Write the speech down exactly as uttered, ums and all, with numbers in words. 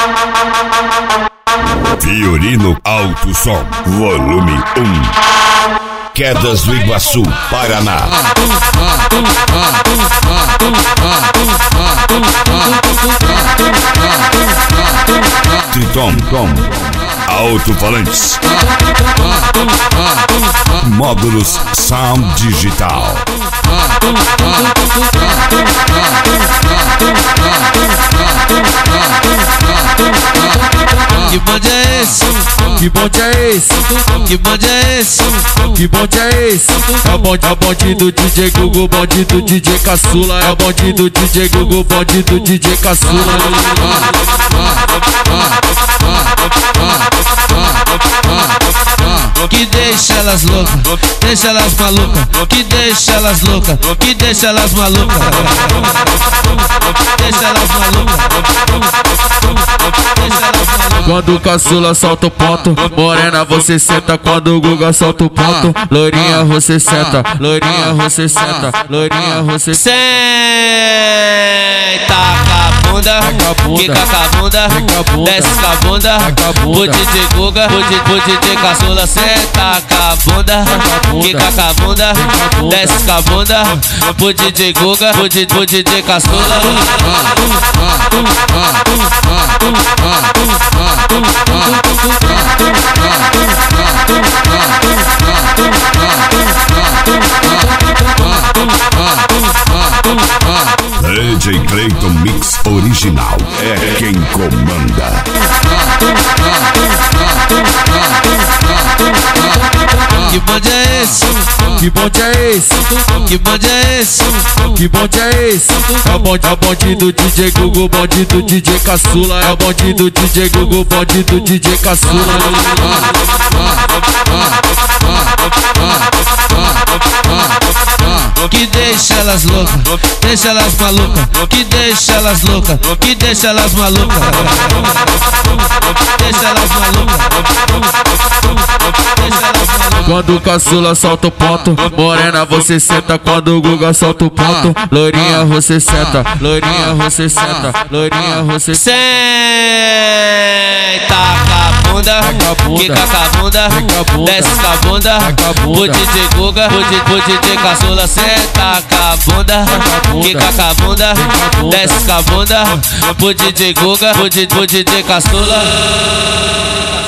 Fiorino Alto Som, volume um. Quedas do Iguaçu, Paraná. Triton, Tom, alto-falantes, módulos Sound Digital. Que bonde é esse? Que bonde é esse? Que bonde é esse? Que bonde é esse? É o bonde, é o bonde do D J Gugu, bonde do D J Caçula. É o bonde do D J Gugu, bonde do D J Caçula. Que deixa elas loucas, deixa elas malucas. Que deixa elas loucas, que deixa elas malucas. Deixa elas malucas. Quando o caçula solta o ponto, morena você senta. Quando o Guga solta o ponto, loirinha você senta, loirinha você senta, loirinha você senta. Taca a bunda, quica com a bunda, desce com a bunda. O D J Guga, o D J Caçula, senta com a bunda, quica com a bunda, desce com a bunda. O D J Guga, o D J Caçula. D J Clayton Mix Original é quem comanda. Que bonde é esse? Que bonde é esse? Que bonde é esse? Que bonde é esse? É o bonde, é o bonde do D J Gugu, bonde do D J Caçula. É o bonde do D J Gugu, bonde do D J Caçula. Que deixa elas loucas, deixa elas malucas. Que deixa elas loucas, que deixa elas malucas. Deixa elas malucas. Deixa elas malucas. Quando o caçula solta o ponto, morena você senta. Quando o Guga solta o ponto, loirinha você senta, loirinha você senta, loirinha você senta. Taca a bunda, quica com a bunda, desce com a bunda. O D J Guga, o D J Caçula, senta com a bunda, quica com a bunda, desce com a bunda. O D J Guga, o D J Caçula.